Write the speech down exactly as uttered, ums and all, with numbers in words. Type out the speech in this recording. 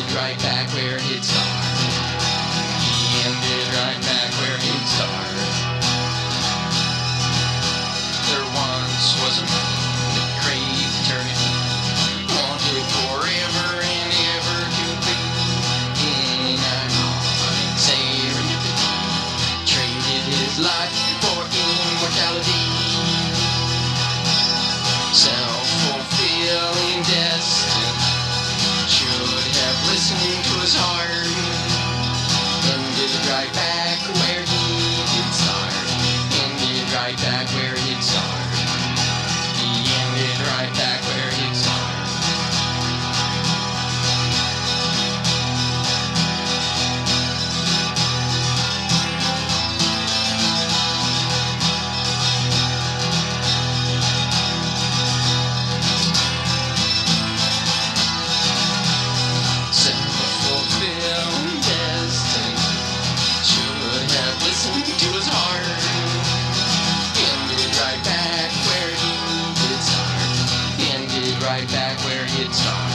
right back where it started. He ended right back where it started. There once was a man that craved eternity, wanted forever and ever to be in an onyx serendipity, traded his life for immortality. Self-fulfilling destiny, should have listened to his heart. Ended right back where he did start. Ended right back where he'd start. He ended right back where he'd start. Self-fulfilling destiny, should have listened to his heart. Ended right back where he did start. Ended right back where he'd start.